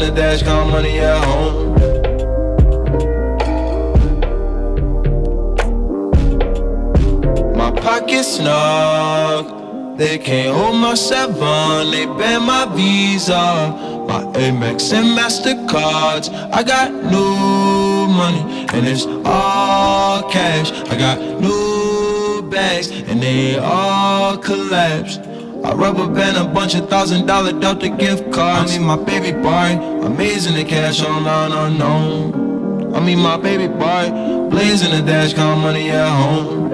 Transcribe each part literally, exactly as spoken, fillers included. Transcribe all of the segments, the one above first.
the dash, count money at home. My pocket's snug, they can't hold my seven, they ban my Visa. My Amex and MasterCards, I got new money and it's all cash. I got new bags and they all collapse. I rubber band a bunch of thousand dollar Delta gift cards. I mean my baby boy, amazing the cash online unknown. I mean my baby boy, blazing the dash, count money at home.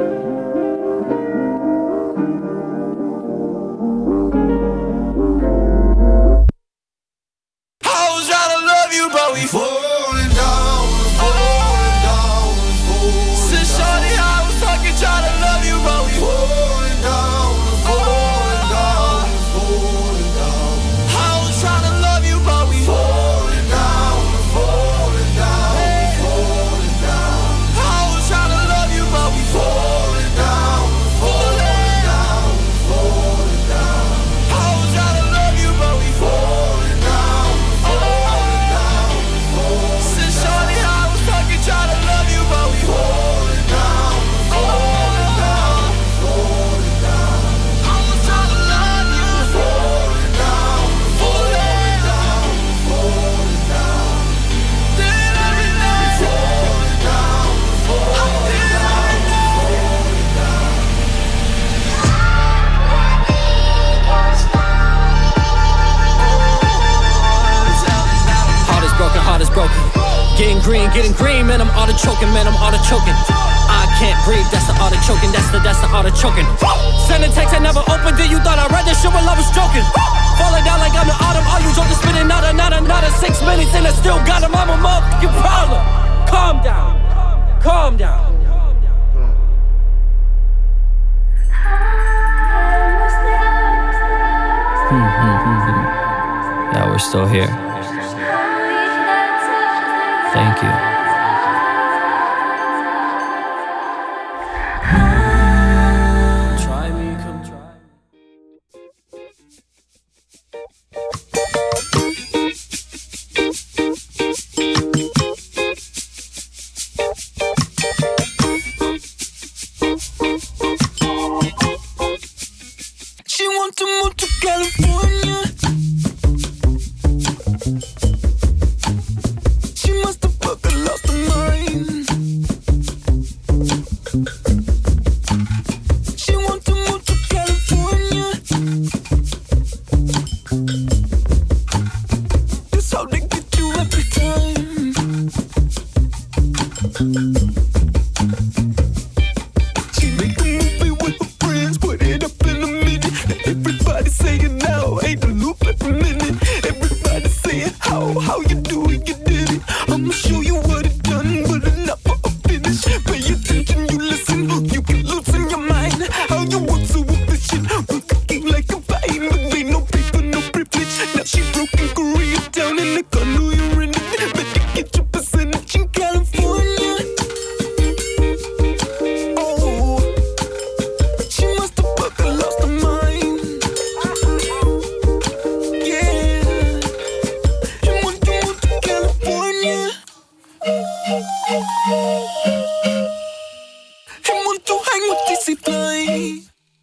Falling down, falling down, falling Since shorty I was talking, trying to love you, but we falling down, falling down, falling down. I was trying to love you, but we falling down, falling down, falling down. I was trying to love you, but we falling down, falling down, falling down. I was trying to love you, but we falling down, falling down. Since shorty I was talking, trying to love you, but we falling down, falling down, falling down. I was trying to love you, falling down, falling down, falling down. did everything, Falling down, falling down, falling down. Heart is broken, heart is broken. Getting green, getting green, man, I'm artichoking, man, I'm artichoking. I can't breathe, that's the artichoking, that's the, that's the artichoking. Sending text I never opened it, you thought I read this shit while I was joking. Falling down like I'm the autumn, all you jokers spitting not a, not a, not a six minutes and I still got him, I'm a motherfucking problem. Calm down, calm down. Yeah, we're still here. Thank you. Try me, come try me. She want to move to California. She must have fucking lost her mind. She want to move to California. That's how they get you every time. She make a movie with her friends, put it up in a minute. Everybody saying now, ain't the loop every minute. Everybody saying how, how you do it, you did it. I'ma show you what it done, but enough for a finish. Pay attention, you listen, you can loosen your mind. How you work so efficient, working like a vine, but ain't no paper, no privilege. Now she broken Korea down in the condo you're in it. Better get your percentage in California. Oh, she must have fucking lost her mind. Yeah, you want to move to California. You want to hang with Dizzy Fly.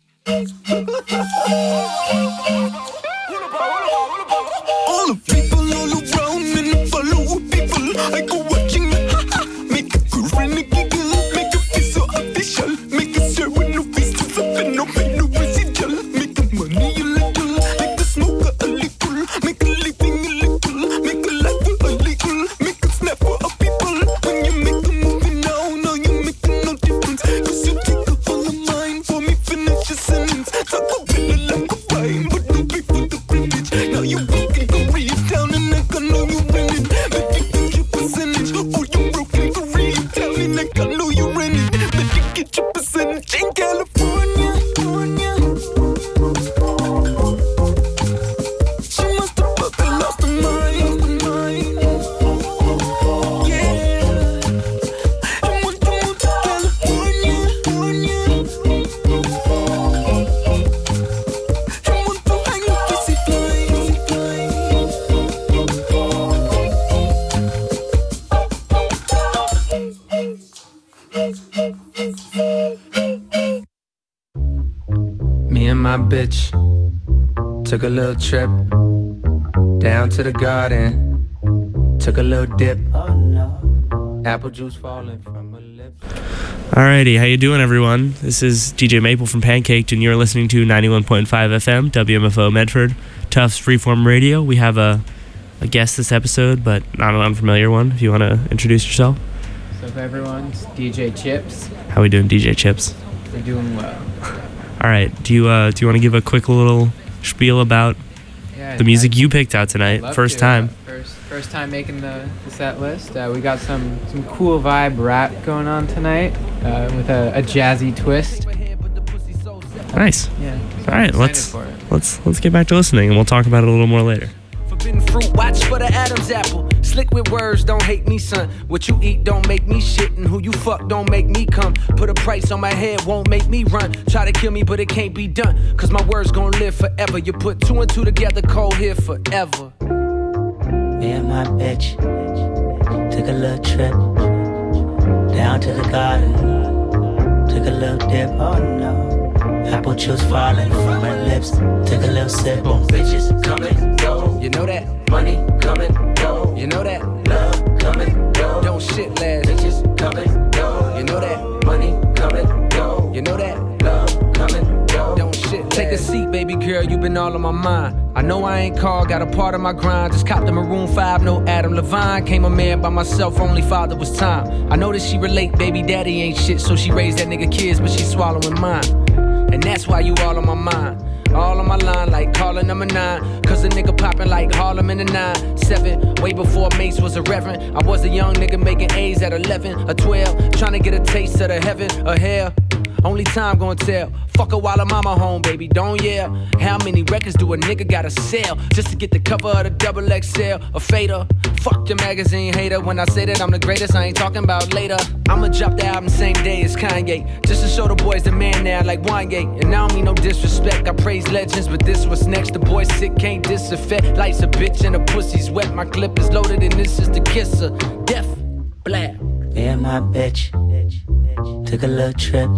All the people all around and the follow people. I go watching the ha-ha, make a girlfriend a giggle, make a feel so official, make a share with no faces up and no pay no residual, make a money a little, like a smoker a little, make a living illegal, make a life illegal, make a snap for a people. When you make a movie now, now you make no difference, cause you take a whole of mine for me finish your sentence. Talk a really like a fine, but no pay for the privilege. Now you walking Korea down and I can know you winning, but you think you presenting. my bitch. Took a little trip down to the garden. Took a little dip. Oh no. Apple juice falling from her lips. Alrighty, how you doing, everyone? This is D J Maple from Pancaked, and you're listening to ninety-one point five F M, W M F O Medford, Tufts Freeform Radio. We have a, a guest this episode, but not an unfamiliar one. If you want to introduce yourself. What's up, everyone? It's D J Chips. How we doing, D J Chips? We're doing well. All right. Do you uh, do you want to give a quick little spiel about yeah, the music I, you picked out tonight? First to. time. First first time making the, the set list. Uh, we got some some cool vibe rap going on tonight uh, with a, a jazzy twist. Nice. Yeah. All right. Let's let's let's get back to listening, and we'll talk about it a little more later. Forbidden fruit, watch for the Adam's apple. Slick with words, don't hate me, son. What you eat don't make me shit, and who you fuck don't make me come. Put a price on my head, won't make me run. Try to kill me, but it can't be done, cause my words gon' live forever. You put two and two together, cold here forever. Me and my bitch took a little trip down to the garden. Took a little dip, oh no. Apple juice falling from her lips. Took a little sip. Boom, bitches come and go. You know that? Money come and go. You know that? Love come and go. Don't shit last. Bitches come and go. You know that? Money come and go. You know that? Love come and go. Don't shit last. Take a seat, baby girl, you been all on my mind. I know I ain't called, got a part of my grind. Just copped the Maroon five, no Adam Levine. Came a man by myself, only father was time. I know that she relate, baby daddy ain't shit, so she raised that nigga kids, but she swallowing mine. And that's why you all on my mind. All on my line like calling number nine. Cause a nigga popping like Harlem in the nine seven. Way before Mace was a reverend. I was a young nigga making A's at eleven or twelve. Trying to get a taste of the heaven or hell. Only time gonna tell. Fuck her while her mama home, baby, don't yell. How many records do a nigga gotta sell just to get the cover of the double X L or fader? Fuck your magazine hater. When I say that I'm the greatest, I ain't talking about later. I'ma drop the album same day as Kanye, just to show the boys the man now like Wanye. And I don't mean no disrespect, I praise legends, but this what's next. The boy sick, can't disaffect. Life's a bitch and the pussy's wet. My clip is loaded and this is the kisser. Death, blab. Me and my bitch took a little trip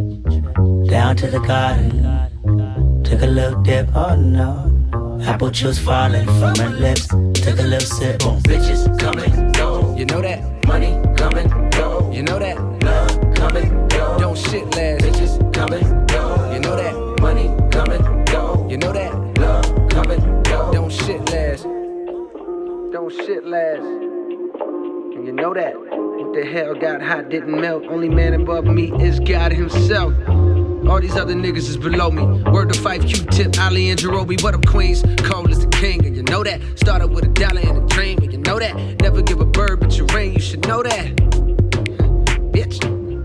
down to the garden. Took a little dip, oh no. Apple juice falling from her lips. Took a little sip. Boom, bitches come and go. You know that? Money come and go. You know that? Love come and go. Don't shit last. Bitches come and go. You know that? Money come and go. You know that? Love come and go. Don't shit last. Don't shit last. And you know that? What the hell got hot didn't melt. Only man above me is God himself. All these other niggas is below me. Word to Fife, Q-Tip, Ali and Jerobi. What up, Queens? Cole is the king, and you know that. Started with a dollar and a dream, and you know that. Never give a bird but your ring, you should know that. Bitch.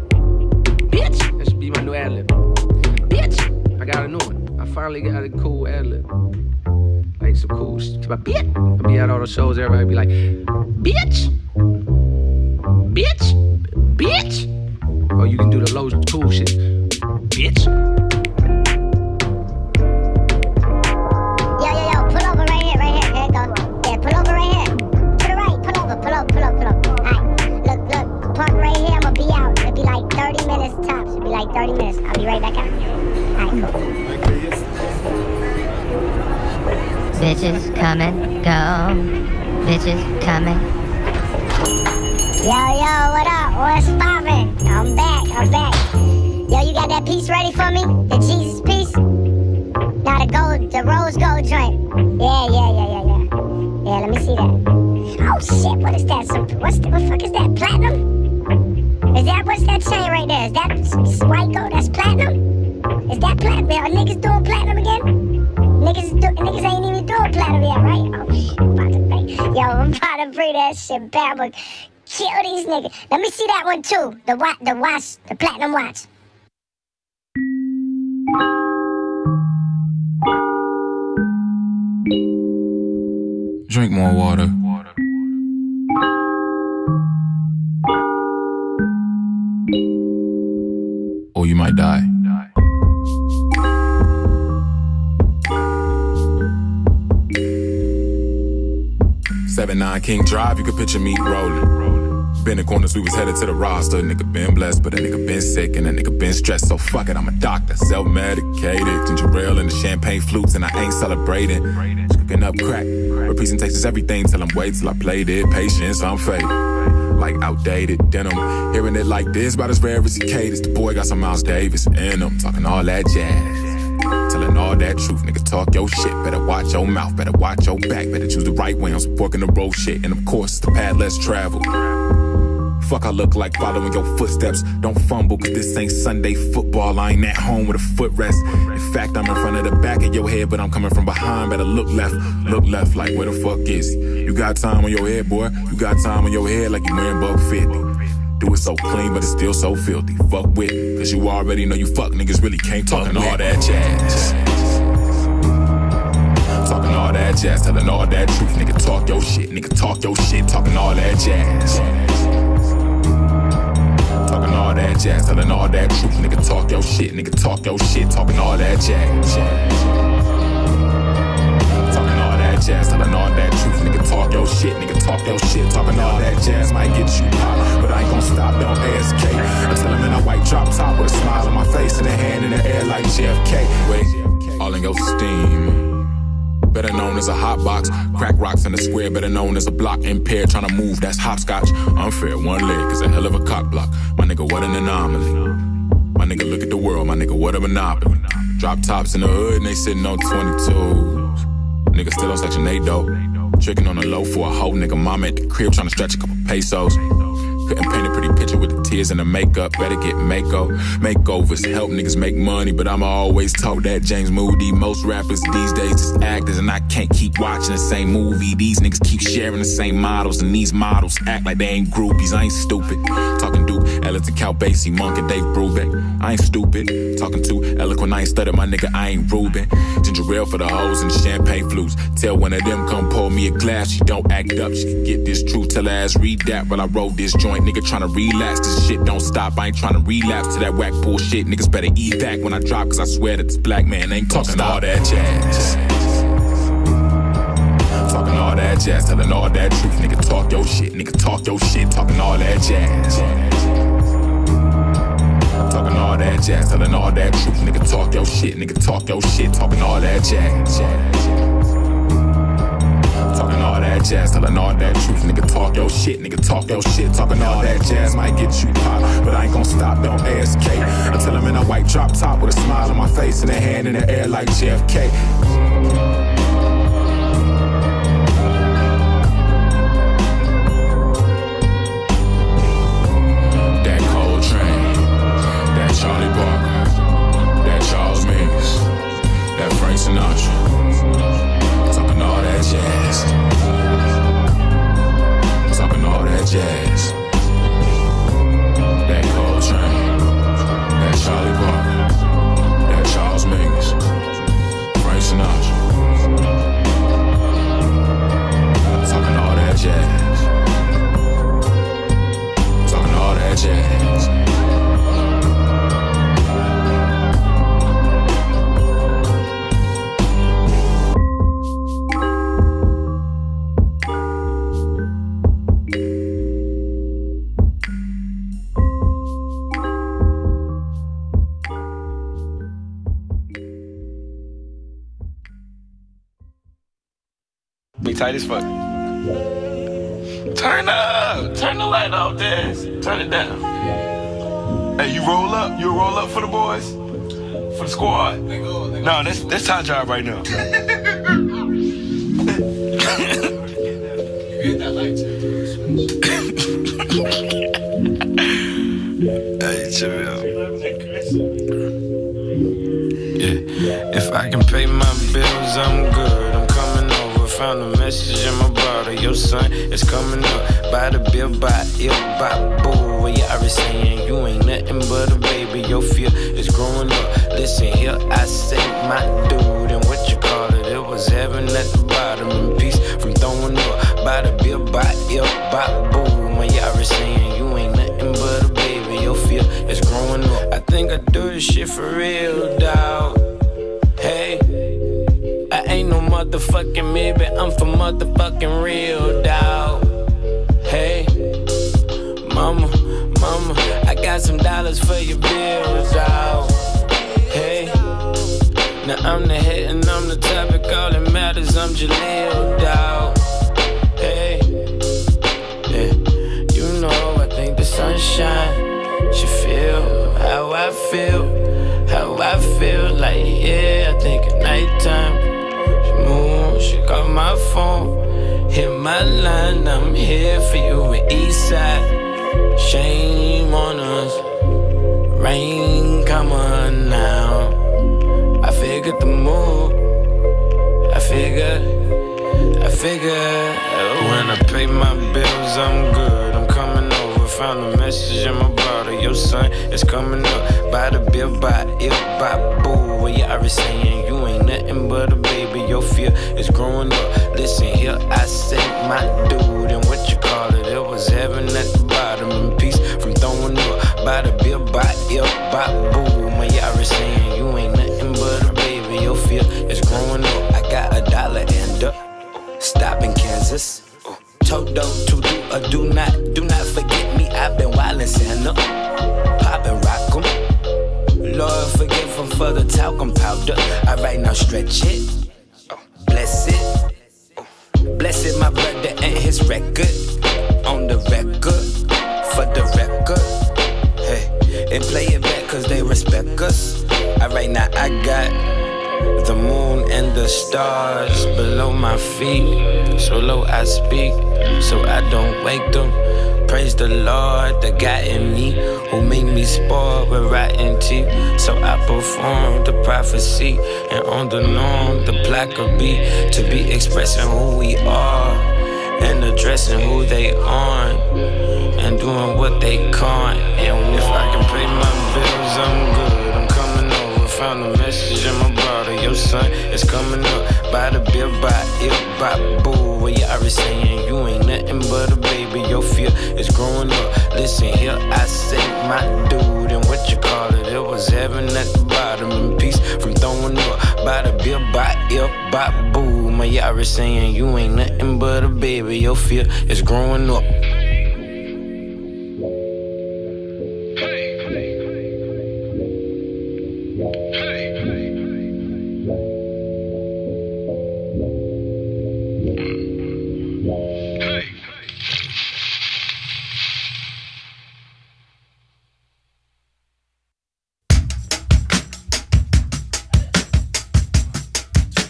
Bitch. That should be my new ad-lib. Bitch. I got a new one. I finally got a cool ad-lib. Like some cool shit. About bitch. I'll be at all the shows, everybody be like, bitch. Bitch. Bitch. Or you can do the low cool shit. Bitch. Yo, yo, yo, pull over right here, right here. Here you go. Yeah, pull over right here. To the right, pull over, pull over, pull over, pull over. Alright, look, look, park right here, I'ma be out. It'll be like thirty minutes tops. It'll be like thirty minutes. I'll be right back out. Alright, cool. Bitches coming, go. Bitches coming. Yo, yo, what up? What's poppin'? I'm back, I'm back. Yo, you got that piece ready for me? The Jesus piece? Nah, the gold, the rose gold joint. Yeah, yeah, yeah, yeah, yeah. Yeah, let me see that. Oh shit, what is that? Some, what's the, what the fuck is that? Platinum? Is that, what's that chain right there? Is that s- white gold? That's platinum? Is that platinum? Are niggas doing platinum again? Niggas, do, niggas ain't even doing platinum yet, right? Oh shit, I'm about to bring, yo, I'm about to bring that shit back, but kill these niggas. Let me see that one too. The watch, the watch, the platinum watch. Drink more water. Or you might die. seven nine King Drive, you can picture me rolling. Been in corners, we was headed to the roster. Nigga been blessed, but a nigga been sick and a nigga been stressed. So fuck it, I'm a doctor, self-medicated. Ginger ale and the champagne flutes, and I ain't celebrating. Just cooking up crack. Representation's everything till I'm wait till I played it. Patience, I'm faded. Like outdated denim. Hearing it like this, about as rare as he caters. The boy got some Miles Davis in him, talking all that jazz. Telling all that truth, nigga, talk your shit. Better watch your mouth, better watch your back. Better choose the right way on some fork in the road shit. And of course, the path less traveled. Fuck, I look like following your footsteps. Don't fumble, cause this ain't Sunday football. I ain't at home with a footrest. In fact, I'm in front of the back of your head, but I'm coming from behind. Better look left, look left, like where the fuck is he? You got time on your head, boy. You got time on your head like you wearing buck fifty. Do it so clean, but it's still so filthy. Fuck with it, cause you already know you fuck niggas really can't talk all that jazz. Talking all that jazz, telling all that truth. Nigga, talk your shit, nigga, talk your shit. Talking all that jazz. Talking all that jazz, telling all that truth. Nigga, talk your shit, nigga, talk your shit. Talking all that jazz. Talking all that jazz, telling all that truth. Nigga, talk your shit, nigga, talk your shit. Talking all that jazz might get you pop, but I ain't gon' stop, don't A S K. I tell him in a white drop top with a smile on my face and a hand in the air like J F K. Wait, all in your steam. Better known as a hot box. Crack rocks in the square, better known as a block impaired. Trying to move, that's hopscotch. Unfair, one leg is a hell of a cock block. My nigga, what an anomaly. My nigga, look at the world, my nigga, what a monopoly. Drop tops in the hood and they sitting on twenty-twos. Nigga still on Section eight though. Tricking on the low for a hoe, nigga. Mama at the crib trying to stretch a couple pesos. Couldn't paint a pretty picture with the tears and the makeup. Better get mako. Makeovers help niggas make money, but I'ma always talk that James Moody. Most rappers these days just actors, and I can't keep watching the same movie. These niggas keep sharing the same models, and these models act like they ain't groupies. I ain't stupid. Talking Duke, Ellington, Cal Basie, Monk, and Dave Brubeck. I ain't stupid. Talking to eloquent, I ain't stutter, my nigga, I ain't Ruben. Ginger ale for the hoes and the champagne flutes. Tell one of them come pour me a glass. She don't act up, she can get this truth. Tell her ass read that while I roll this joint. Nigga tryna relax, this shit don't stop. I ain't tryna relapse to that whack bullshit. Niggas better eat back when I drop, cause I swear that this black man ain't talking all that jazz. Talking all that jazz, telling all that truth. Nigga talk your shit, nigga talk your shit. Talking all that jazz. Talking all that jazz, telling all that truth. Nigga talk your shit, nigga talk your shit. Talking all that jazz. Talking all that jazz, telling all that truth. Nigga talk your shit, nigga talk your shit. Talking all that jazz might get you pop, but I ain't gon' stop, don't A S K. I tell him in a white drop top with a smile on my face and a hand in the air like J F K. That Coltrane, that Charlie Parker, that Charles Mingus, that Frank Sinatra. Talking all that jazz. Talking all that jazz. That Coltrane, that Charlie Parker, that Charles Mingus, Frank Sinatra. Talking all that jazz. Talking all that jazz. Be tight as fuck. Turn up. Turn the light off, Dez. Turn it down. Hey, you roll up. You roll up for the boys? For the squad? No, that's that's our job right now. Hey, chill. Yeah. If I can pay my bills, I'm good. I'm coming over. Found a message in my brother. Your son is coming up. By the bill, by ill, by boo. What you already saying? You ain't nothing but a baby. Your fear is growing up. Listen here, I say my dude. And what you call it? It was heaven at the bottom. And peace from throwing up. By the bill, by ill, by boo. What you already saying? You ain't nothing but a baby. Your fear is growing up. I think I do this shit for real, dawg. Hey, I ain't no motherfucking maybe, I'm for motherfucking real, dawg. Hey, some dollars for your bills, dawg. Hey, now I'm the head and I'm the topic. All that matters, I'm Jaleel, dawg. Hey, yeah, you know I think the sunshine should feel how I feel, how I feel. Like yeah, I think at nighttime, the moon should call my phone. Hit my line, I'm here for you in Eastside. Shame on us, rain come on now. I figured the move, I figured, I figured. When I pay my bills, I'm good, I'm coming over. Found a message in my bottle, your son is coming up. By the bill, by it, by boo. Well, you already saying you ain't nothing but a baby. Your fear is growing up. Listen here, I say my dude, and what you call it? It was heaven at the bottom, and peace from throwing up. By the bill, by it, by boo. Well, you already saying you ain't nothing but a baby. Your fear is growing up. I got a dollar and a stop in Kansas. Todo to do or do not, do not forget me. I've been wildin' Santa, pop and rock 'em. Lord forgive 'em for the talcum powder. Alright, now stretch it, bless it, bless it, my brother and his record. On the record, for the record. Hey, and play it back cause they respect us. Alright, now I got the moon and the stars below my feet. So low I speak, so I don't wake them. Praise the Lord, the God in me who made me spoiled with rotten teeth. So I perform the prophecy, and on the norm, the plaque will be to be expressing who we are and addressing who they aren't and doing what they can't. And if I can pay my bills, I'm good. I'm coming over. Found a message in my bottle. Your son is coming up. By the bill, by it, by boo. Well, you already saying you ain't nothing but a baby. Your fear is growing up. Listen here, I say my dude, and what you call it? It was heaven at the bottom, and peace from throwing up. By the bill, by it, by boo. My you already saying you ain't nothing but a baby. Your fear is growing up.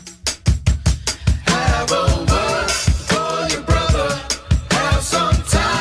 Have a word for your brother. Have some time.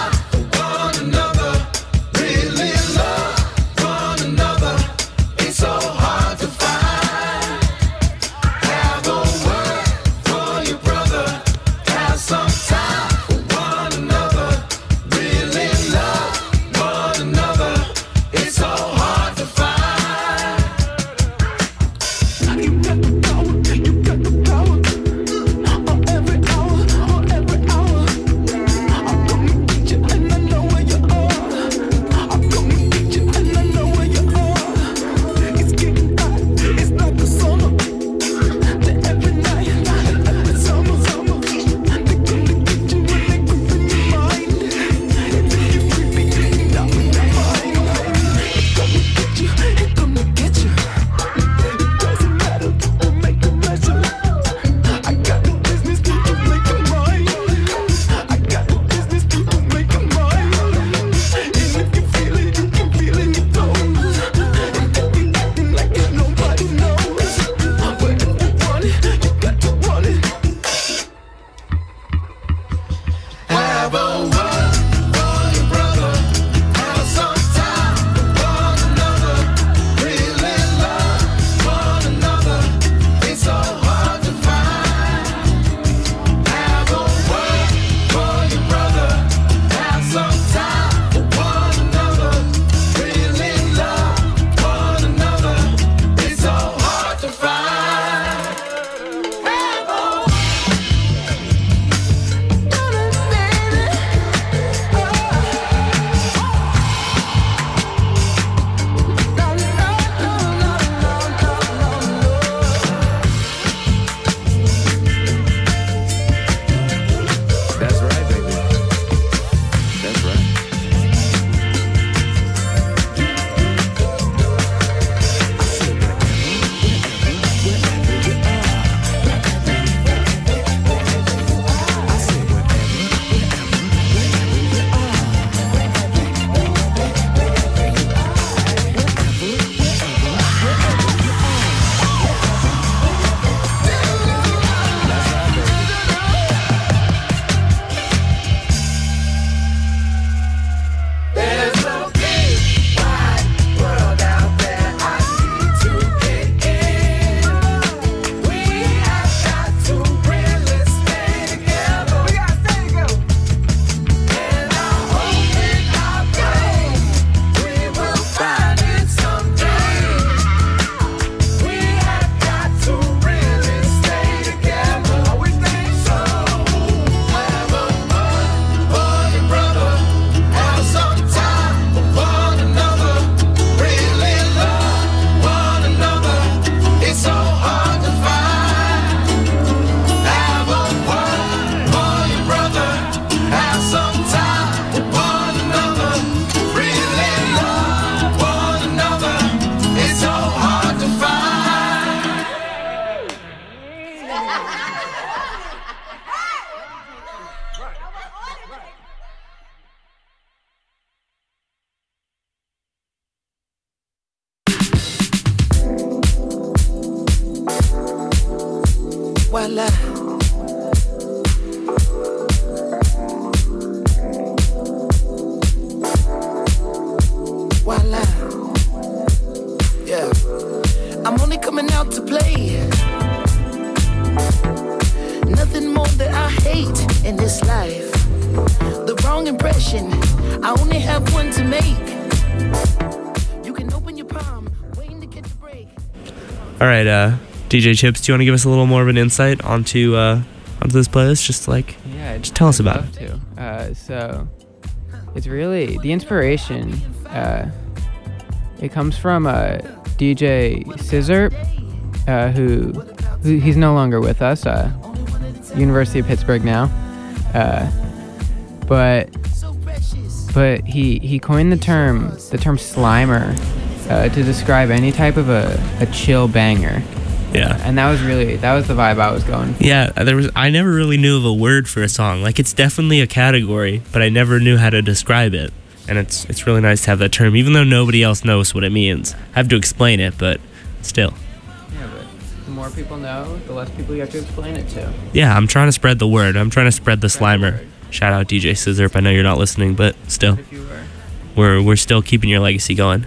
strong impression. I only have one to make. You can open your palm, waiting to catch a break. All right, uh, D J Chips, do you want to give us a little more of an insight onto uh, onto this playlist? Just like, yeah, just tell us I'd about love it. To. Uh, so, it's really the inspiration. Uh, it comes from uh, D J Scissor, uh, who, who he's no longer with us. Uh, University of Pittsburgh now, uh, but but he he coined the term the term Slimer uh, to describe any type of a, a chill banger. Yeah. And that was really, that was the vibe I was going for. Yeah, there was. I never really knew of a word for a song. Like, it's definitely a category, but I never knew how to describe it. And it's it's really nice to have that term, even though nobody else knows what it means. I have to explain it, but still. Yeah, but the more people know, the less people you have to explain it to. Yeah, I'm trying to spread the word. I'm trying to spread the Slimer. Shout out D J Scissorp. I know you're not listening, but still. If you were. We're, we're still keeping your legacy going.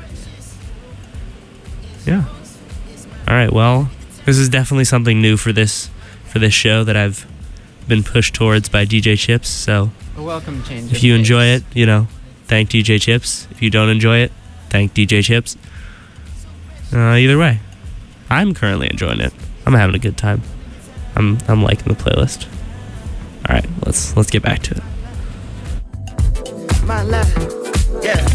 Yeah. All right, well, this is definitely something new for this for this show that I've been pushed towards by D J Chips. So A welcome change. if of you pace. enjoy it, you know, thank D J Chips. If you don't enjoy it, thank D J Chips. Uh, either way, I'm currently enjoying it. I'm having a good time. I'm I'm liking the playlist. All right, let's let's get back to it. My life, yeah.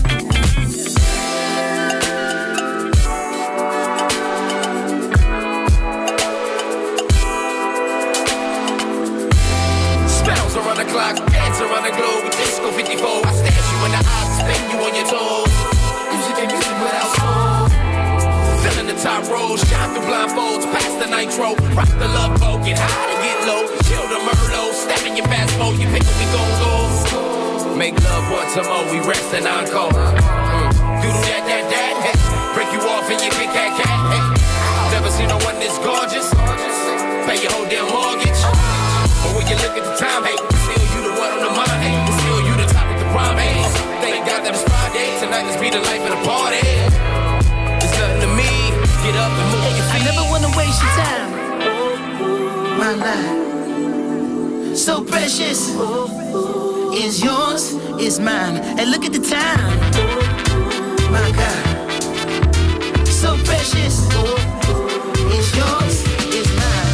Spells around the clock, dance around the globe with Disco fifty-four. I stare you in the eyes, spin you on your toes. Music ain't music without soul. Filling the top rows, shine through blindfolds, past the nitro. Rock the love boat, get high and get low. Chill the Merlot, step in your fast mode. You pick up, we gon' go. Make love once a more, we rest and encore. Mm. Do that, that, that, hey. Break you off and you get cat, cat, hey. Never seen no one this gorgeous. Pay your whole damn mortgage. But when you look at the time, hey, still you the one on the mind, hey. Still you the topic, the prime, hey. Thank God that it's Friday, tonight let's be the life of the party. It's nothing to me, get up and move your feet. I never wanna waste your time. My life, so precious. Is yours, is mine. Hey, look at the time. My God, so precious. Is yours, is mine.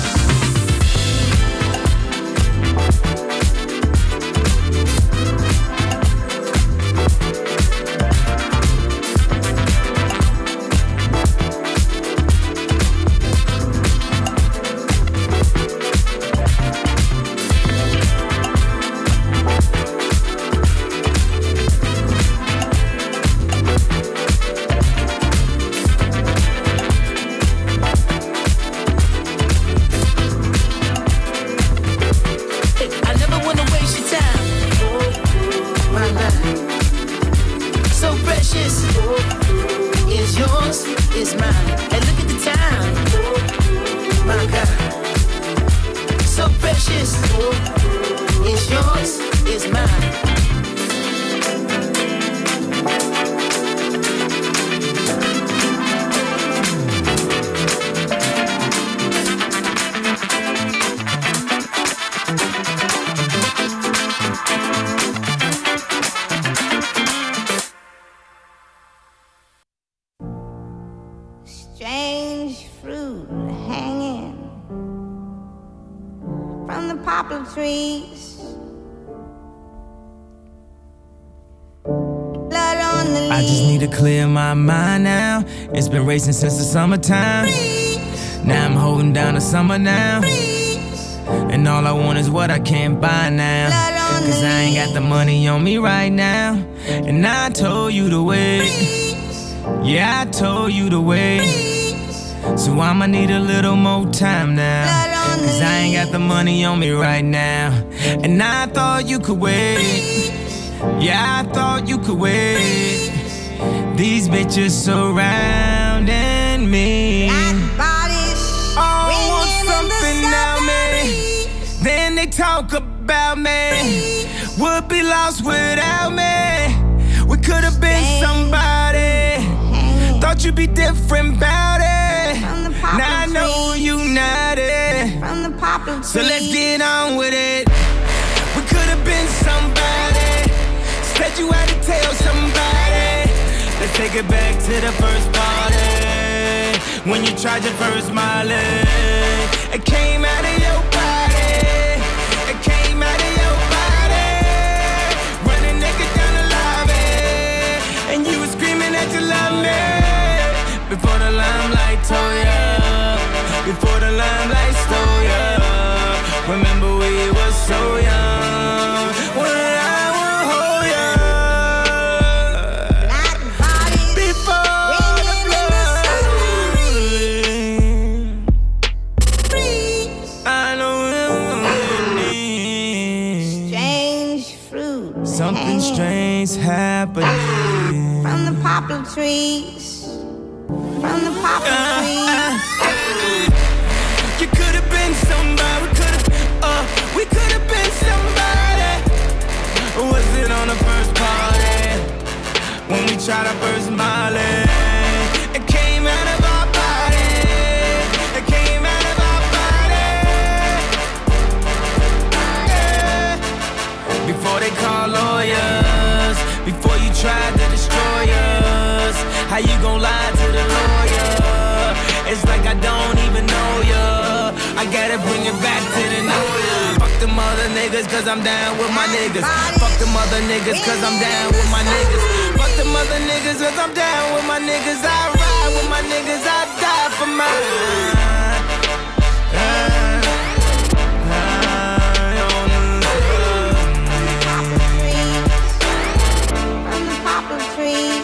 Strange fruit hanging from the poplar trees. Blood on the I just need to clear my mind now. It's been racing since the summertime. Now I'm holding down the summer now. And all I want is what I can't buy now. Cause I ain't got the money on me right now. And I told you to wait. Yeah, I told you to wait. So I'ma need a little more time now. Cause I ain't got the money on me right now. And I thought you could wait. Yeah, I thought you could wait. These bitches surrounding me. Oh, want something out me. Then they talk about me. Would be lost without me. We could have been somebody. Thought you'd be different about it. Now I know you not it. So let's get on with it. We could have been somebody. take it back to the first party. When you tried your first Molly, it came out of your body. It came out of your body. Running naked down the lobby, and you were screaming that you love me. Before the limelight told ya, before the limelight stole ya. Remember we were so young when I will hold ya. Before the blood, I know it. Strange fruit. Something strange happening From the poplar trees. From the poplar trees. You could have been somebody. We could have, uh, we could have been somebody. Was it on the first party when we tried our first Molly? It came out of our body. It came out of our body. Yeah. Before they call lawyers, before you tried to destroy us, how you gon' lie to the lawyer? It's like I don't even know ya. I gotta bring it back to the know ya. Fuck them other niggas cause I'm down with my niggas. Fuck them other niggas cause I'm down with my niggas. Fuck them other niggas cause I'm down with my niggas. I ride with my niggas, I die for mine. From the poplar trees.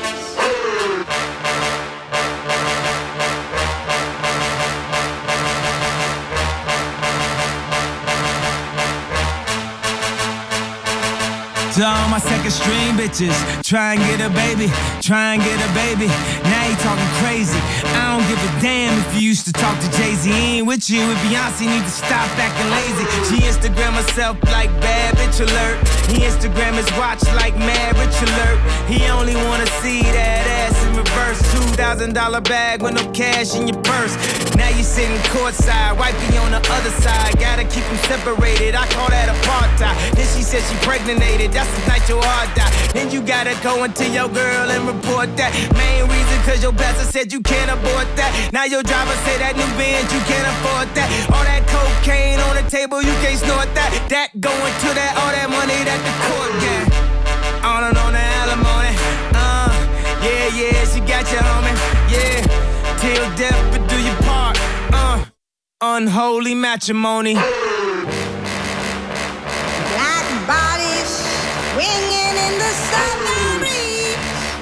To all my second stream bitches, try and get a baby, try and get a baby. Now you talking crazy. I don't give a damn if you used to talk to Jay-Z. He ain't with you with Beyonce, need to stop acting lazy. She Instagram herself like bad bitch alert. He Instagram his watch like mad rich alert. He only wanna see that ass in reverse. Two thousand dollar bag with no cash in your purse. Now you sitting courtside, wifey on the other side. Gotta keep them separated, I call that apartheid. Then she said she pregnated, that's the night your heart die. Then you gotta go into your girl and report that. Main reason cause your pastor said you can't abort that. Now your driver say that new Benz, you can't afford that. All that cocaine on the table, you can't snort that. That going to that, all that money that the court got. On and on the alimony. Uh, yeah, yeah, she got you, homie. Yeah, till death but do your part. Uh, unholy matrimony. Black bodies swinging in the southern breeze.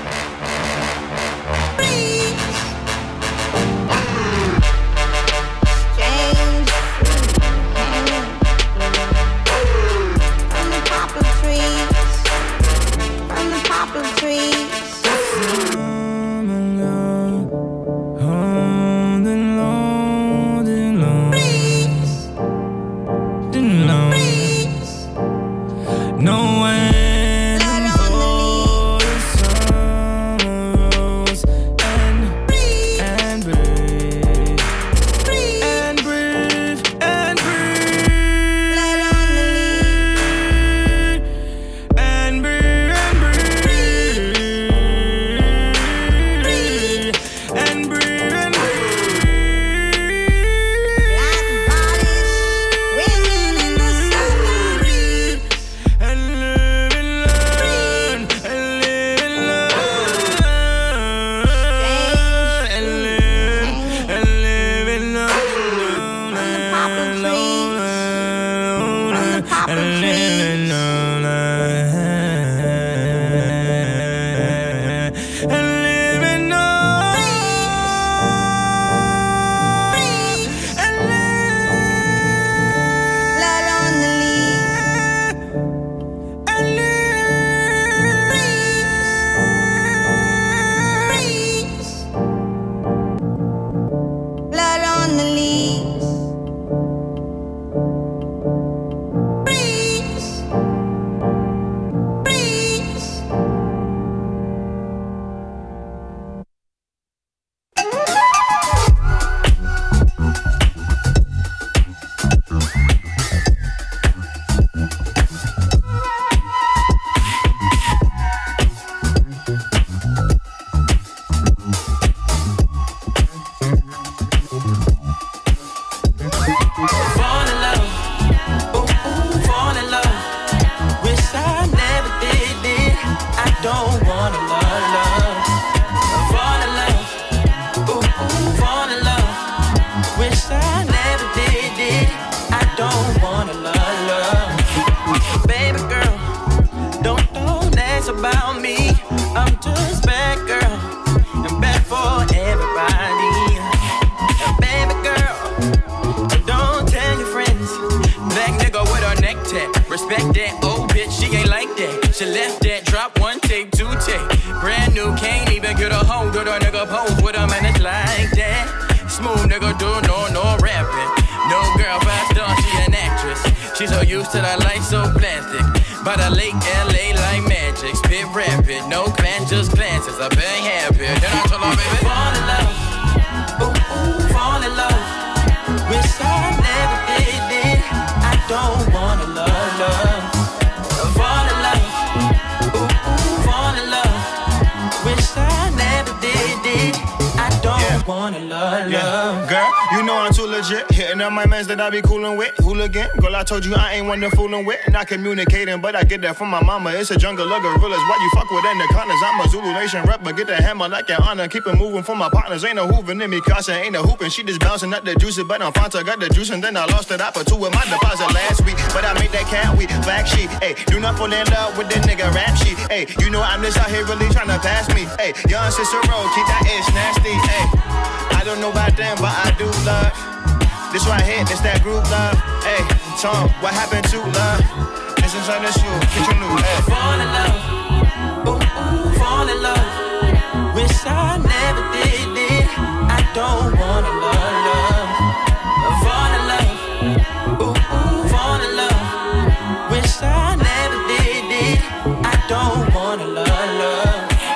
Breeze. Strange fruit hanging from the poplar trees. From the poplar trees. No one about me. I'm just bad girl, and bad for everybody. Baby girl, don't tell your friends. Black nigga with her neck tat. Respect that old bitch, she ain't like that. She left that, drop one take, two take. Brand new, can't even get a hold of the nigga pose with a man, it's like that. Smooth nigga do no, no rapping. No girl, five star, she an actress. She's so used to the life so plastic. By the lake L A like magic. Spit rapid, no glance, just glances. I'm very happy. Then I told her, baby, fall in love. Ooh, ooh, fall in love. Wish I never did it. I don't wanna love, love. Fall in love. Ooh, ooh, fall in love. Wish I never did it. I don't yeah. wanna love, yeah. love. Girl, you know I'm too legit. Hitting up my mans that I be coolin' with. Hooligan, girl, I told you I ain't one to foolin' with. Not communicating, but I get that from my mama. It's a jungle of gorillas. Why you fuck with anacondas? I'm a Zulu Nation rapper. Get the hammer like an honor. Keep it moving for my partners. Ain't no hoovin' in me, Casa ain't no hoopin'. She just bouncing up the juice, but I'm Fanta. Got the juice and then I lost it. I put two with my deposit last week. But I made that cat week. Black sheep, ayy. Do not fall in love with that nigga rap sheet. Ayy, you know I'm just out here really trying to pass me. Ayy, young Cicero, keep that ish nasty. Ayy, I don't know about them, but I do love. This right here, this that group love. Ayy, Tom, what happened to love? This is on the shoe, get your new. Ayy. Fall in love. Ooh, ooh, fall in love. Wish I never did it. I don't wanna love, love. Fall in love. Ooh, ooh, fall in love. Wish I never did it. I don't wanna love, love.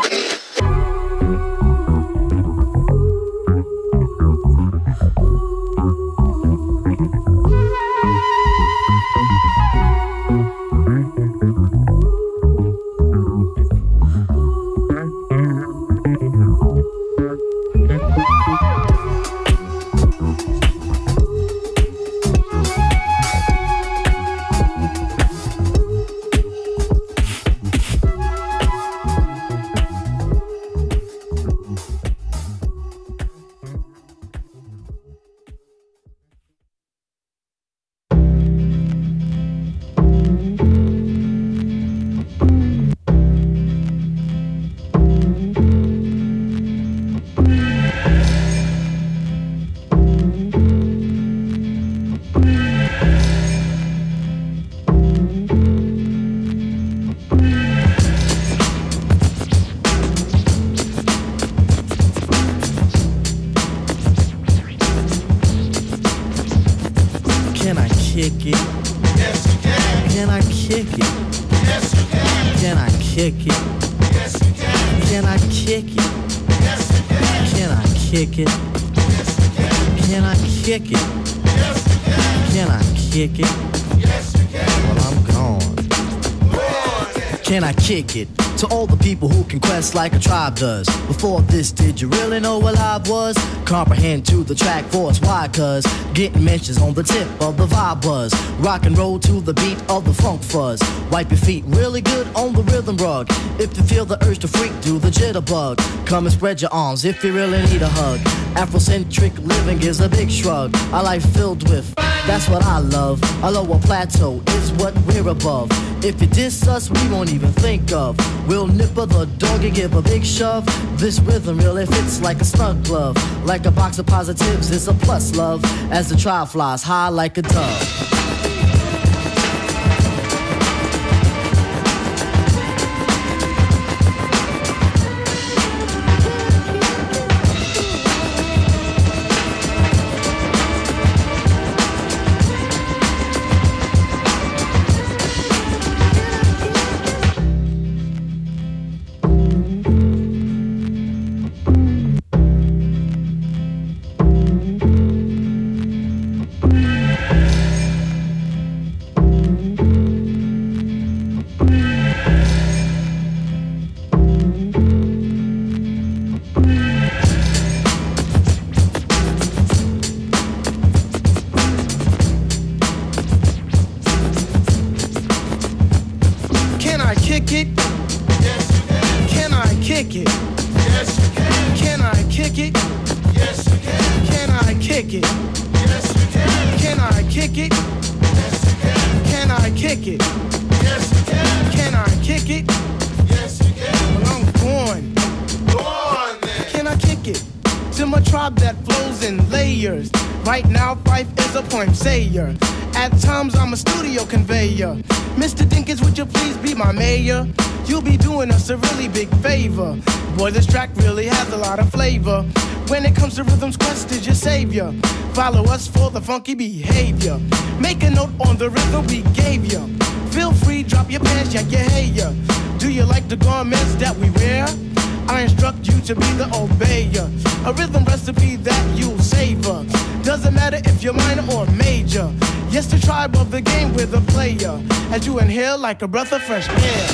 kick it? Yes, you can. Can I kick it? Yes, you can. Can I kick it? Yes, you can. Can I kick it? Yes, you can. Can I kick it? Yes, you can. Can I kick it? Yes, you can. Can I kick it? Yes, you can. Well, I'm gone. Can I kick it? To all the people who can quest like a tribe does. Before this, did you really know what live was? Comprehend to the track force, why? Cause getting mentions on the tip of the vibe buzz. Rock and roll to the beat of the funk fuzz. Wipe your feet really good on the rhythm rug. If you feel the urge to freak, do the jitterbug. Come and spread your arms if you really need a hug. Afrocentric living is a big shrug. A life filled with, that's what I love. A lower plateau is what we're above. If you diss us, we won't even think of. We'll nipper the dog and give a big shove. This rhythm really fits like a snug glove. Like a box of positives, it's a plus love. As the trial flies high like a dove. Yes, you can. Can I kick it? Yes, players. Right now, Fife is a poem sayer. At times, I'm a studio conveyor. Mister Dinkins, would you please be my mayor? You'll be doing us a really big favor. Boy, this track really has a lot of flavor. When it comes to rhythms, Quest is your savior. Follow us for the funky behavior. Make a note on the rhythm we gave you. Feel free, drop your pants, yeah, yeah, hey, yeah. Do you like the garments that we wear? I instruct you to be the obeyer. A rhythm recipe that you'll savor. Doesn't matter if you're minor or major. Yes, the tribe of the game with a player. As you inhale like a breath of fresh air.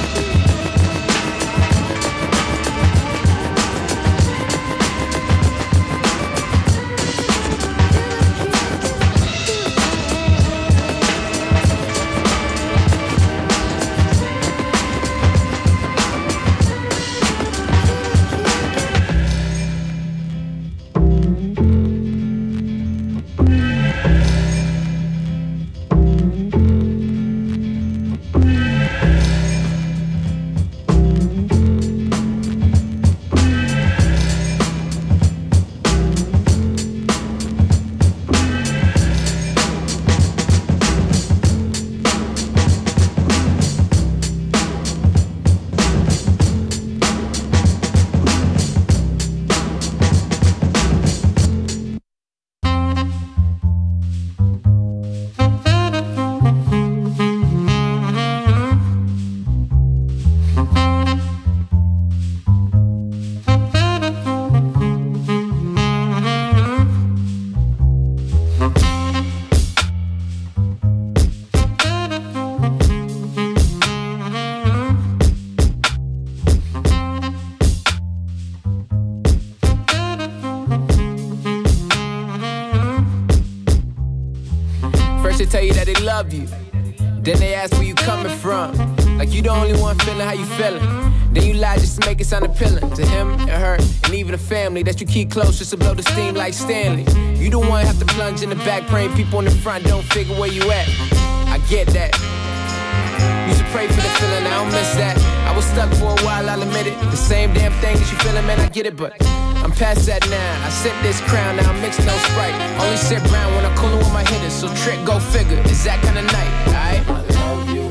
Tell you that they love you. Then they ask where you coming from. Like you the only one feeling how you feeling. Then you lie just to make it sound appealing to him and her and even the family that you keep close just to blow the steam like Stanley. You the one have to plunge in the back, praying people in the front don't figure where you at. I get that. You should pray for the feeling, I don't miss that. I was stuck for a while, I'll admit it. The same damn thing that you feeling, man, I get it, but I'm past that now. I sip this crown, now I mix no Sprite. Only sip brown when I'm coolin' with my hitters. So trick, go figure, it's that kind of night, alright? I love you.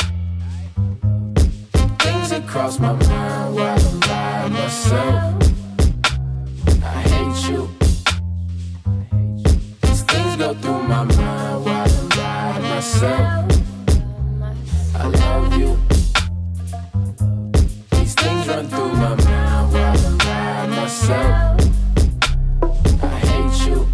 Things that cross my mind while I'm by myself. I hate you. These things go through my mind while I'm by myself. I love you. These things run through my mind while I'm by myself. I hate you.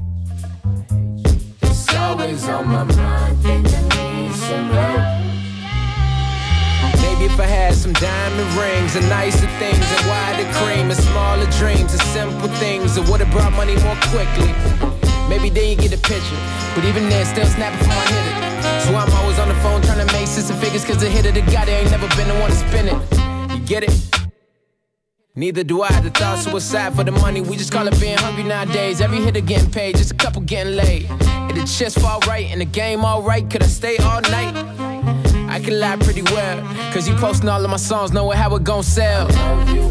It's always on my mind, think I need some help. Maybe if I had some diamond rings and nicer things and wider cream and smaller dreams and simple things, it would've brought money more quickly. Maybe then you get the picture, but even then still snapping for my hitter. So I'm always on the phone trying to make six figures, cause the hitter, the guy that ain't never been the one to spin it. You get it? Neither do I. The thought suicide for the money, we just call it being hungry nowadays. Every hitter getting paid, just a couple getting laid. If the chest fall right and the game all right, could I stay all night? I can lie pretty well, cause you posting all of my songs, knowing how it gon' sell. I love you.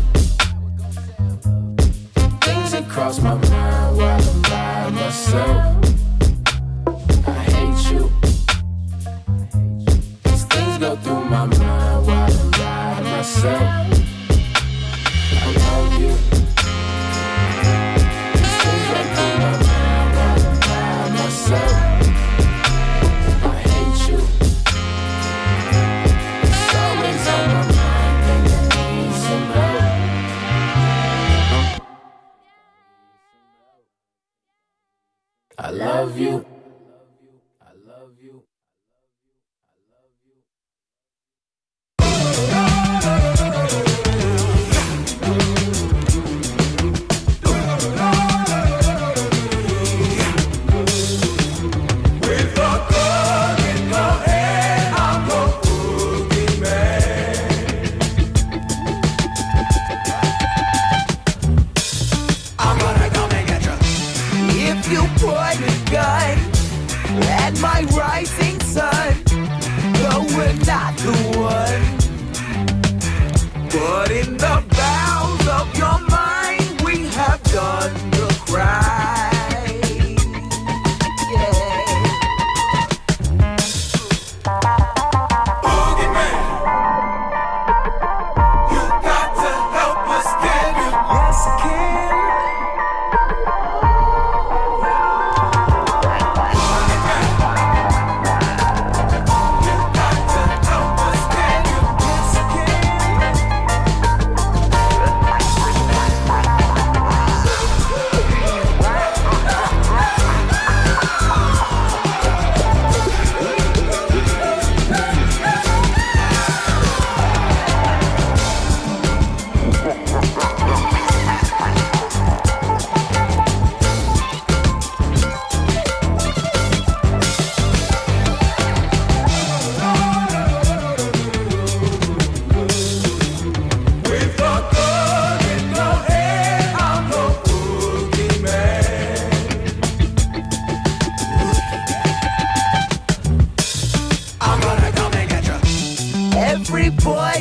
Things that cross my mind while I'm by myself. I hate you. These things go through my mind while I'm by myself. I love you. These things run through my mind while I'm by myself. I hate you. It's always on my mind, think I need some help. I love you. I love you. I love you.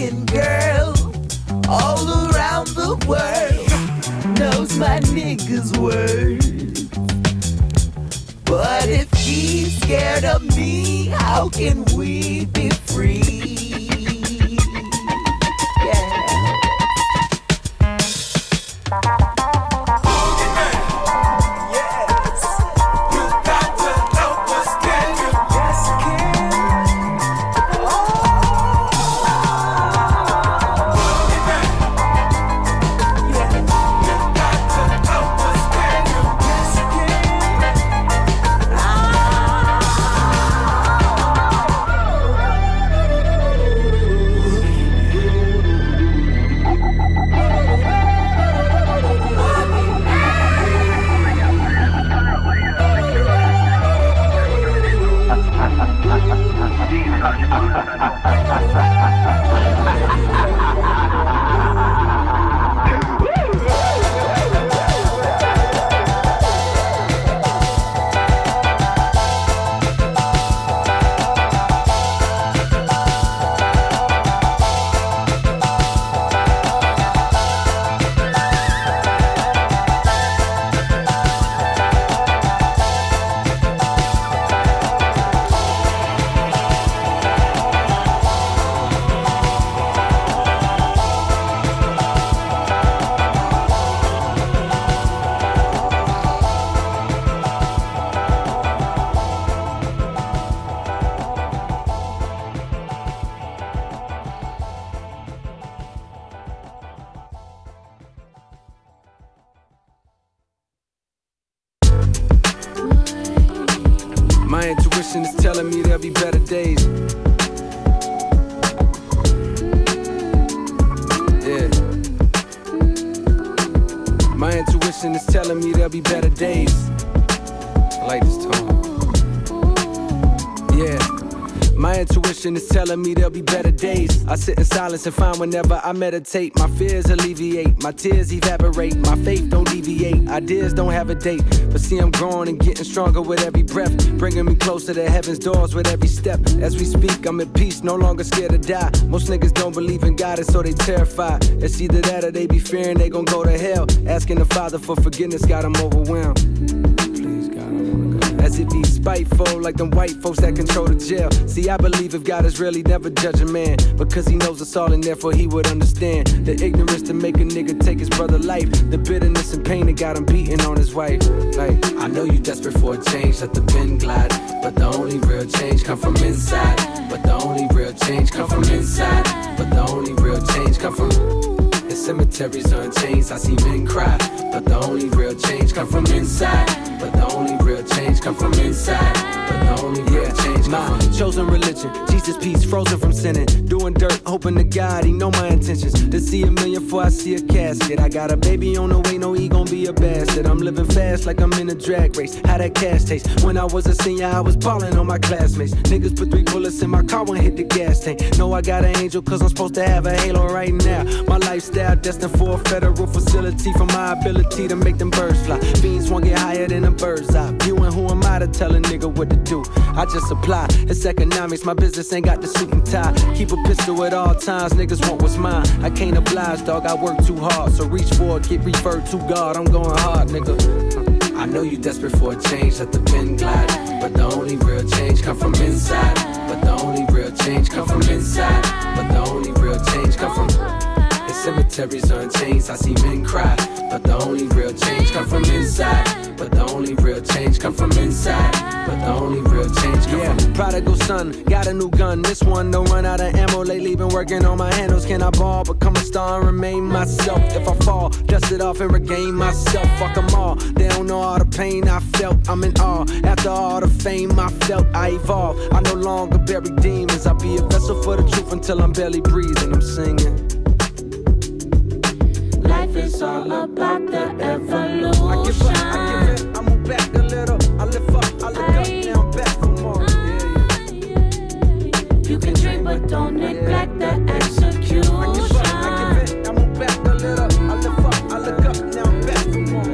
Indian girl all around the world knows my nigga's word. But if he's scared of me, how can we be free? My intuition is telling me there'll be better days. Yeah. My intuition is telling me there'll be better days. I like this tone. Yeah. My intuition is telling me there'll be better days. I sit in silence and find whenever I meditate, my fears alleviate, my tears evaporate, my faith don't deviate, ideas don't have a date. But see, I'm growing and getting stronger with every breath, bringing me closer to heaven's doors with every step. As we speak, I'm at peace, no longer scared to die. Most niggas don't believe in God, and so they terrified. It's either that or they be fearing they gon' go to hell. Asking the Father for forgiveness got them overwhelmed. As if he's spiteful, like them white folks that control the jail. See, I believe if God is real, he never judge a man, because he knows us all and therefore he would understand the ignorance to make a nigga take his brother's life, the bitterness and pain that got him beating on his wife. Like, I know you desperate for a change, let the pen glide, but the only real change come from inside. But the only real change come from inside. But the only real change come from in cemeteries on chains. I see men cry, but the only real change come from inside. But the only real change come from inside. But the only real change come from chosen religion. Jesus peace, frozen from sinning, doing dirt, hoping to God he know my intentions. To see a million before I see a casket. I got a baby on the way, no he gon' be a bastard. I'm living fast like I'm in a drag race. How that cash taste? When I was a senior, I was ballin' on my classmates. Niggas put three bullets in my car when hit the gas tank. Know I got an angel cause I'm supposed to have a halo right now. My lifestyle destined for a federal facility, for my ability to make them birds fly. Fiends won't get higher than a bird's eye. You and who am I to tell a nigga what to do? I just apply. It's economics, my business ain't got the suit and tie. Keep a pistol at all times, niggas want what's mine. I can't oblige, dog, I work too hard. So reach for it, get referred to God, I'm going hard, nigga. I know you desperate for a change, let the pen glide. But the only real change come from inside. But the only real change come from inside. But the only real change come from in cemeteries on chains. I see men cry, but the only real change come from inside. But the only real change come from inside. But the only real change come yeah. from prodigal son, got a new gun. This one don't run out of ammo. Lately been working on my handles. Can I ball, become a star and remain myself? If I fall, dust it off and regain myself. Fuck them all, they don't know all the pain I felt. I'm in awe, after all the fame I felt, I evolve. I no longer bury demons. I'll be a vessel for the truth until I'm barely breathing. I'm singing. Life is all about the evolution. I give up, I give in, I move back a little. I lift up, I look up, now I'm back for more. Yeah, yeah. You can dream, but don't neglect the execution. I give up, I give in, I move back a little. I lift up, I look up, now I'm back for more.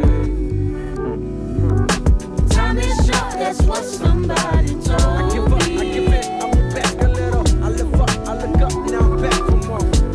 Time is short, that's what somebody told me. I give up, I give in, I move back a little. I lift up, I look up, now I'm back for more.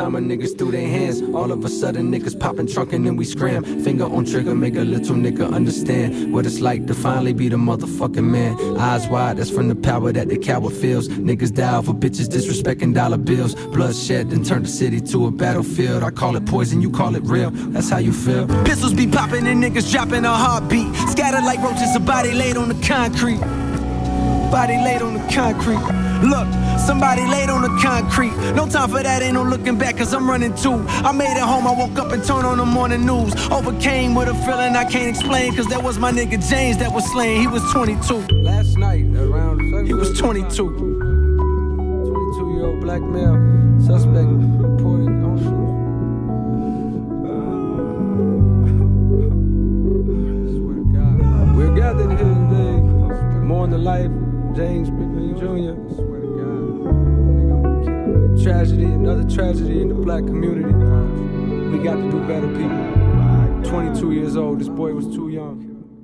time a niggas threw their hands. All of a sudden niggas popping trunk and then we scram. Finger on trigger, make a little nigga understand what it's like to finally be the motherfucking man. Eyes wide, that's from the power that the coward feels. Niggas die over bitches disrespecting dollar bills. Bloodshed then turn the city to a battlefield. I call it poison, you call it real. That's how you feel. Pistols be popping and niggas dropping a heartbeat. Scattered like roaches, a body laid on the concrete. Body laid on the concrete. Look, somebody laid on the concrete. No time for that, ain't no looking back, cause I'm running too. I made it home, I woke up and turned on the morning news. Overcame with a feeling I can't explain, cause that was my nigga James that was slain. He was twenty-two. Last night, around He was twenty-two. twenty-two-year-old black male suspect reported on shoot. Swear to God. We're gathered here today to mourn the life of James Pickman Junior Swear to God. Tragedy, another tragedy in the black community. We got to do better, people. twenty-two years old, this boy was too young.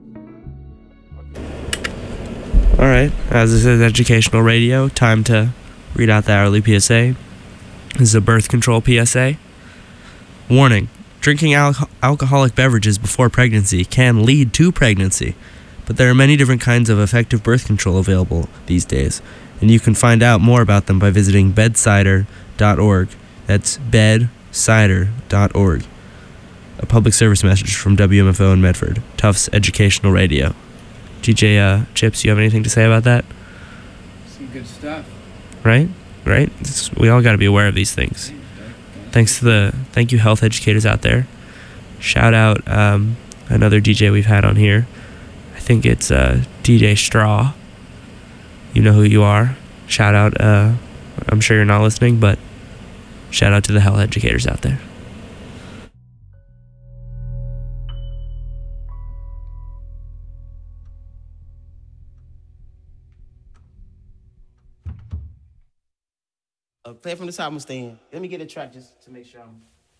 All right, as this is educational radio, time to read out the hourly P S A. This is a birth control P S A. Warning, drinking al- alcoholic beverages before pregnancy can lead to pregnancy, but there are many different kinds of effective birth control available these days, and you can find out more about them by visiting bedsider dot org. That's bedsider dot org. A public service message from W M F O in Medford, Tufts Educational Radio. D J uh, Chips, you have anything to say about that? Some good stuff. Right? Right? It's, we all got to be aware of these things. Thanks to the, thank you health educators out there. Shout out um, another D J we've had on here. I think it's uh, D J Straw. You know who you are. Shout out, uh, I'm sure you're not listening, but shout out to the health educators out there. Uh, play from the top, I'm staying. Let me get a track just to make sure I'm.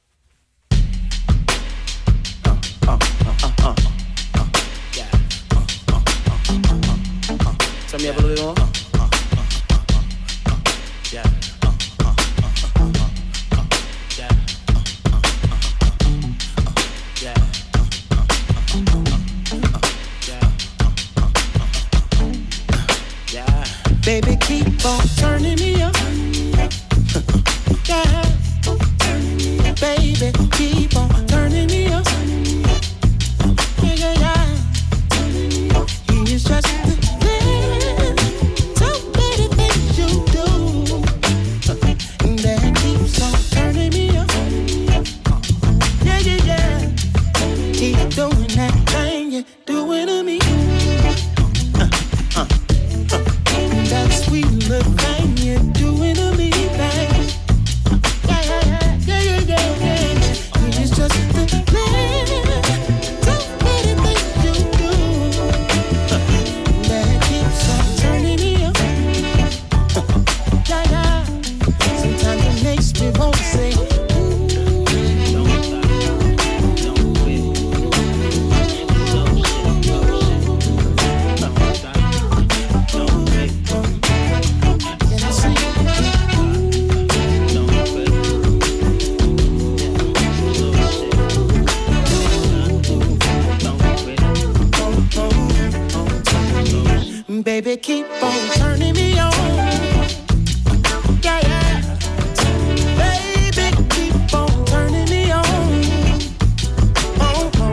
Uh, uh, uh, uh, uh, uh, yeah. Uh, uh, uh, uh, uh, uh. Turn me up a little bit more. Uh, uh, uh, uh, uh, yeah. Uh, uh, uh, uh, uh, uh, yeah. Uh, uh, uh, uh, uh, yeah. Uh, uh, uh, uh, yeah. Baby, keep on turning me up. Yeah. Baby, keep on turning me up. Yeah, yeah, yeah. He is just the man. So many things you do. That keeps on turning me up. Yeah, yeah, yeah. Keep doing that thing you're doing to me. Uh, uh, uh. That sweet little thing you're doing to me, babe. Baby, keep on turning me on. Yeah, yeah. Baby, keep on turning me on. Oh, oh.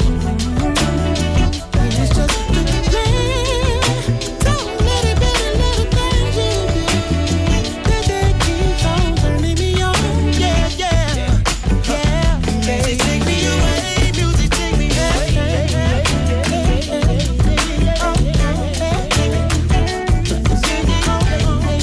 It's just the plan. So many bitty little things you do. Baby, keep on turning me on. Yeah, yeah. Yeah. Baby, take me away. Music, take me away. Oh, oh, oh.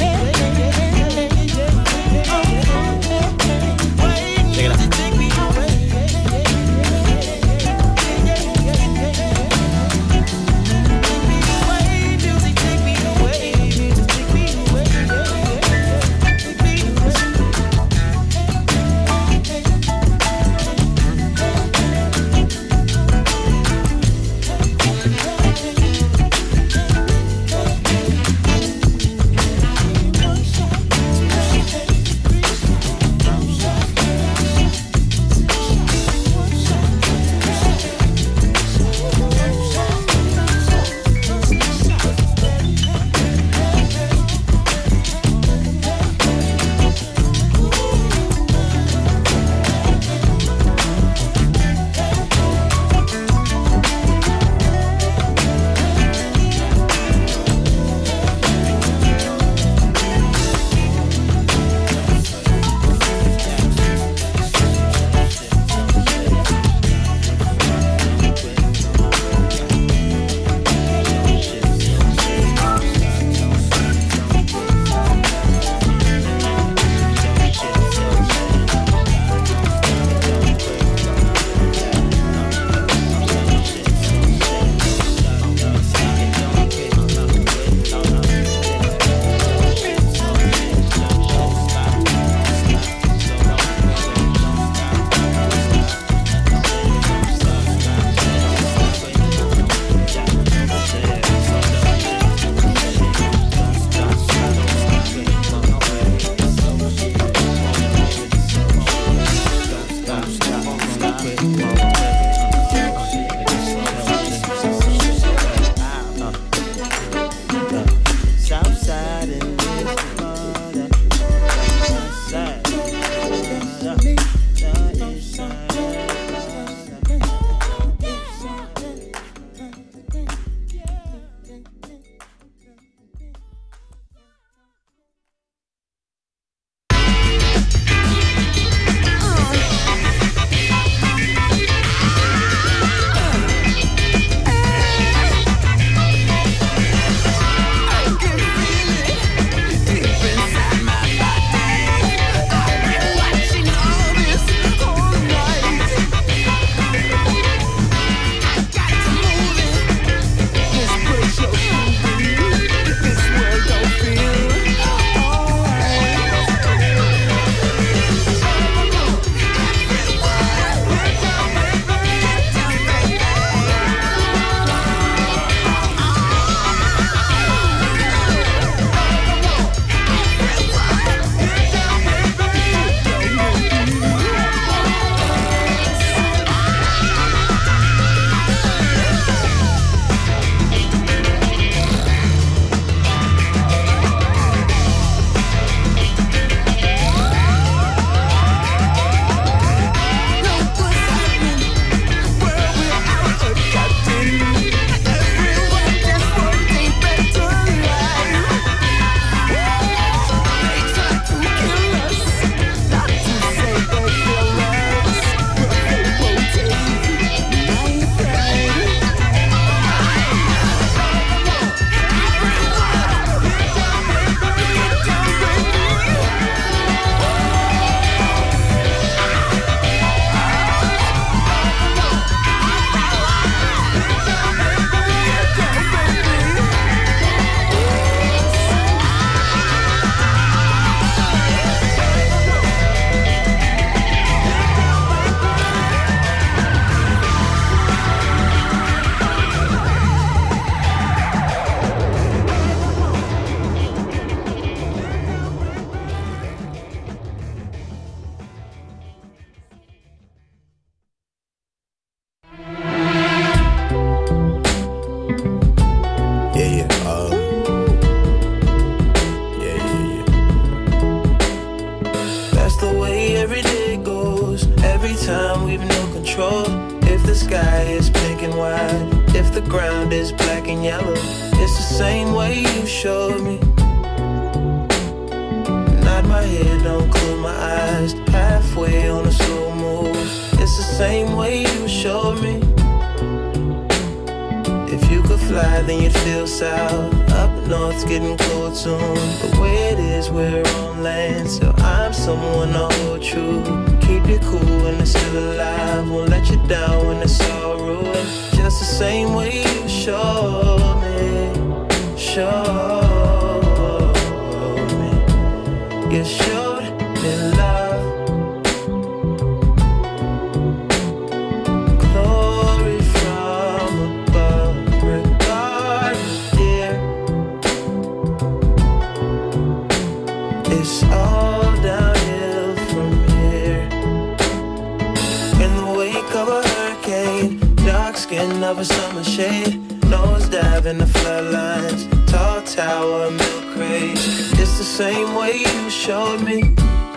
the ground is black and yellow. It's the same way you showed me. Nod my head, don't close my eyes. Halfway on a slow move. It's the same way you showed me. If you could fly, then you'd feel south. Up north's getting cold soon. The way it is, we're on land, so I'm someone to hold true. Keep you cool when it's still alive. Won't let you down when it's all ruined. Just the same way you showed me. Showed me. You showed me love. Glory from above. Regardless, dear. It's all downhill from here. In the wake of a hurricane, dark skin of a summer shade, nosedive in the floodlines, tall tower, milk crate. It's the same way you showed me.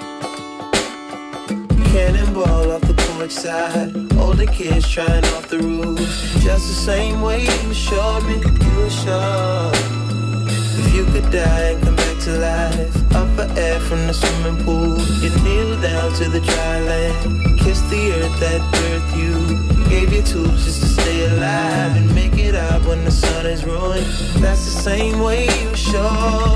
Cannonball off the porch side, older kids trying off the roof. Just the same way you showed me. You showed. If you could die and come back to life, up for air from the swimming pool, you kneel down to the dry land, kiss the earth that birthed you, gave you tubes just to stay alive and make it out when the sun is ruined. That's the same way you showed